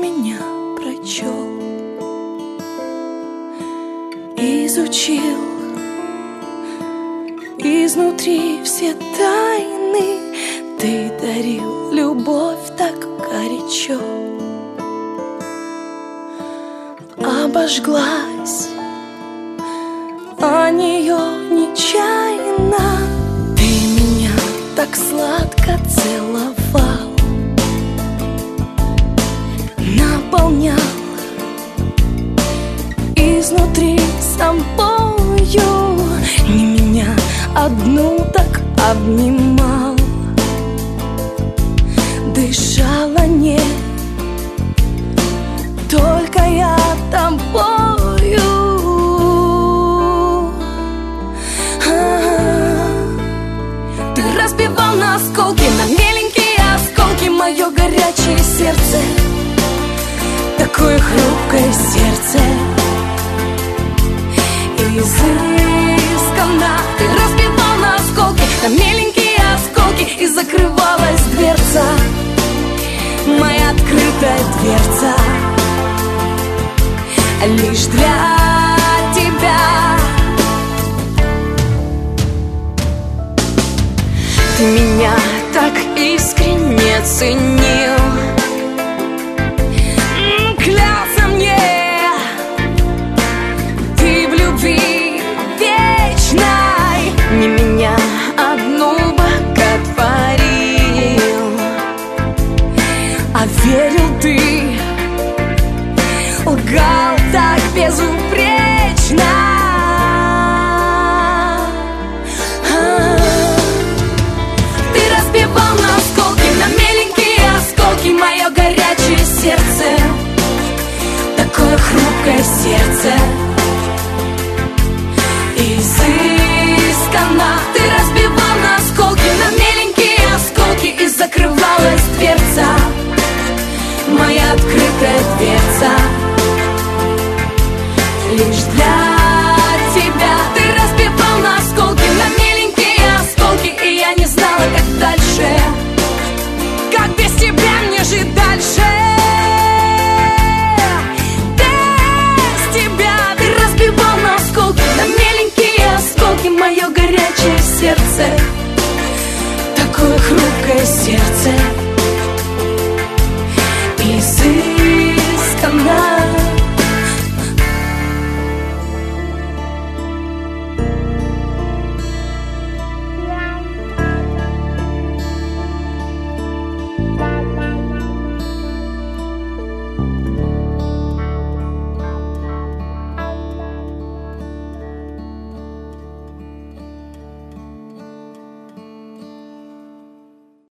меня прочел, изучил изнутри все тайны. Ты дарил любовь так горячо, обожглась о нее нечаянно. Ты меня так сладко целовал, наполнял изнутри собою. Не меня одну так обнимал, дышала не только я тобою. Ты разбивал на осколки, на меленькие осколки мое горячее сердце, такое хрупкое сердце. Изысканно ты разбивал на осколки, на меленькие осколки, и закрывалась дверца, моя открытая дверца, лишь для тебя. Ты меня так искренне ценил, клялся мне ты в любви вечной. Не меня одну боготворил, а верил ты, лгал так безупречно. Ты разбивал на осколки, на меленькие осколки мое горячее сердце, такое хрупкое сердце. Изысканно ты разбивал на осколки, на меленькие осколки, и закрывалась дверца, моя открытая дверца, лишь для